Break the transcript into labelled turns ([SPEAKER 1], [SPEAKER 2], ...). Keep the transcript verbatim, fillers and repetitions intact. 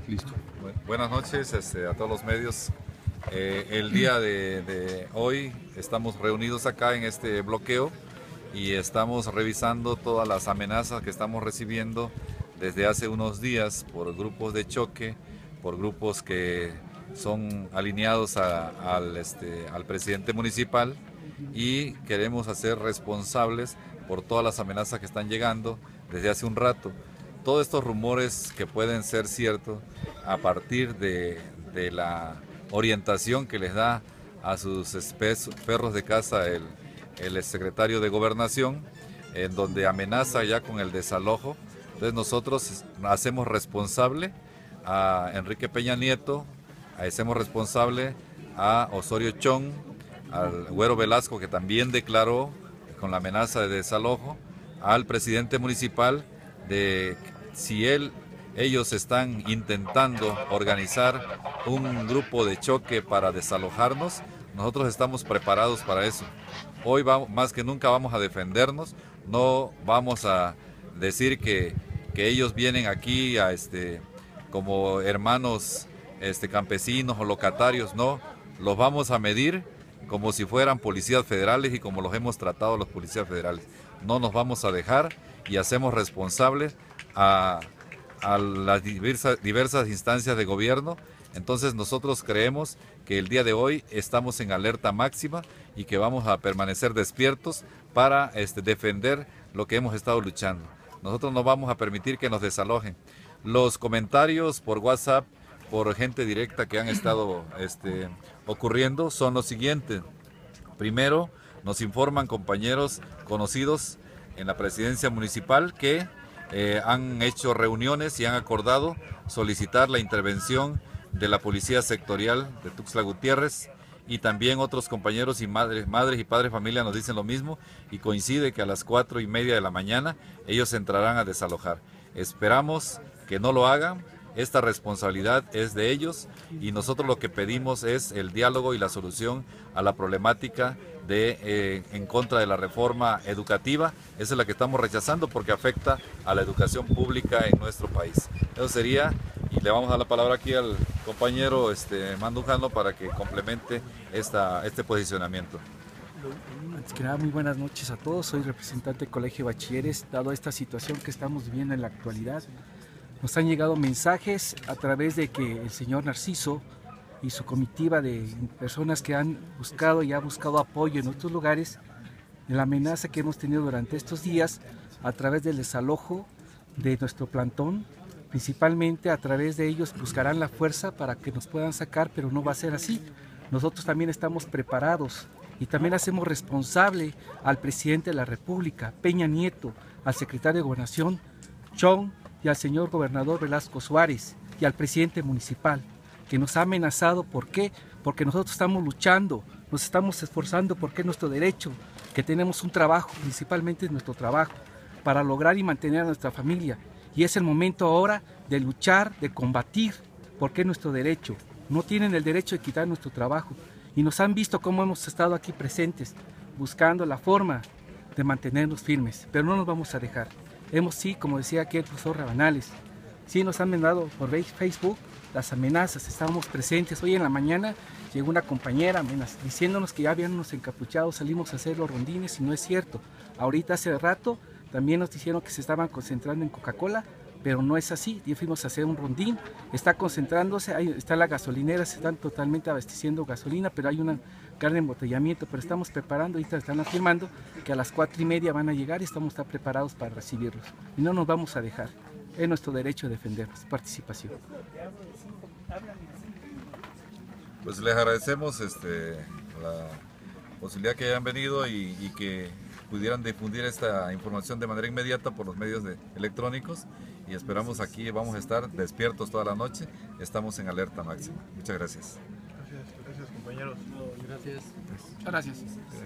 [SPEAKER 1] Listo.
[SPEAKER 2] Bu- Buenas noches este, a todos los medios. Eh, el día de, de hoy estamos reunidos acá en este bloqueo y estamos revisando todas las amenazas que estamos recibiendo desde hace unos días por grupos de choque, por grupos que son alineados a- al, este, al presidente municipal, y queremos hacer responsables por todas las amenazas que están llegando desde hace un rato. Todos estos rumores que pueden ser ciertos a partir de, de la orientación que les da a sus espesos perros de caza el, el secretario de Gobernación, en donde amenaza ya con el desalojo. Entonces nosotros hacemos responsable a Enrique Peña Nieto, hacemos responsable a Osorio Chong, al Güero Velasco, que también declaró con la amenaza de desalojo, al presidente municipal, de si él, ellos están intentando organizar un grupo de choque para desalojarnos, nosotros estamos preparados para eso. Hoy vamos, más que nunca vamos a defendernos, no vamos a decir que, que ellos vienen aquí a este, como hermanos este, campesinos o locatarios, no, los vamos a medir como si fueran policías federales y como los hemos tratado los policías federales. No nos vamos a dejar y hacemos responsables a, a las diversas, diversas instancias de gobierno. Entonces nosotros creemos que el día de hoy estamos en alerta máxima y que vamos a permanecer despiertos para este, defender lo que hemos estado luchando. Nosotros no vamos a permitir que nos desalojen. Los comentarios por WhatsApp, por gente directa que han estado este, ocurriendo son los siguientes. Primero, nos informan compañeros conocidos en la presidencia municipal que eh, han hecho reuniones y han acordado solicitar la intervención de la Policía Sectorial de Tuxtla Gutiérrez, y también otros compañeros y madres, madres y padres de familia nos dicen lo mismo, y coincide que a las cuatro y media de la mañana ellos entrarán a desalojar. Esperamos que no lo hagan. Esta responsabilidad es de ellos y nosotros lo que pedimos es el diálogo y la solución a la problemática de, eh, en contra de la reforma educativa. Esa es la que estamos rechazando porque afecta a la educación pública en nuestro país. Eso sería, y le vamos a dar la palabra aquí al compañero este, Mandujano para que complemente esta, este posicionamiento.
[SPEAKER 1] Antes que nada, muy buenas noches a todos. Soy representante del Colegio de Bachilleres. Dado esta situación que estamos viviendo en la actualidad, nos han llegado mensajes a través de que el señor Narciso y su comitiva de personas que han buscado y ha buscado apoyo en otros lugares, en la amenaza que hemos tenido durante estos días a través del desalojo de nuestro plantón. Principalmente a través de ellos buscarán la fuerza para que nos puedan sacar, pero no va a ser así. Nosotros también estamos preparados y también hacemos responsable al presidente de la República, Peña Nieto, al secretario de Gobernación, Chong, y al señor gobernador Velasco Suárez, y al presidente municipal, que nos ha amenazado. ¿Por qué? Porque nosotros estamos luchando, nos estamos esforzando porque es nuestro derecho, que tenemos un trabajo, principalmente es nuestro trabajo, para lograr y mantener a nuestra familia. Y es el momento ahora de luchar, de combatir, porque es nuestro derecho. No tienen el derecho de quitar nuestro trabajo. Y nos han visto cómo hemos estado aquí presentes, buscando la forma de mantenernos firmes, pero no nos vamos a dejar. Hemos, sí, como decía aquí el profesor Rabanales, sí nos han mandado por Facebook las amenazas, estábamos presentes. Hoy en la mañana llegó una compañera amenaz, diciéndonos que ya habíamos encapuchado, salimos a hacer los rondines, y no es cierto. Ahorita hace rato también nos dijeron que se estaban concentrando en Coca-Cola, pero no es así. Ya fuimos a hacer un rondín, está concentrándose, ahí está la gasolinera, se están totalmente abasteciendo gasolina, pero hay una gran embotellamiento, pero estamos preparando, ahorita están afirmando que a las cuatro y media van a llegar y estamos está preparados para recibirlos. Y no nos vamos a dejar, es nuestro derecho a defendernos, participación.
[SPEAKER 2] Pues les agradecemos este, la posibilidad que hayan venido y, y que pudieran difundir esta información de manera inmediata por los medios de, electrónicos, y esperamos aquí, vamos a estar despiertos toda la noche, estamos en alerta máxima. Muchas gracias.
[SPEAKER 3] Gracias, gracias compañeros.
[SPEAKER 1] Gracias. Muchas gracias.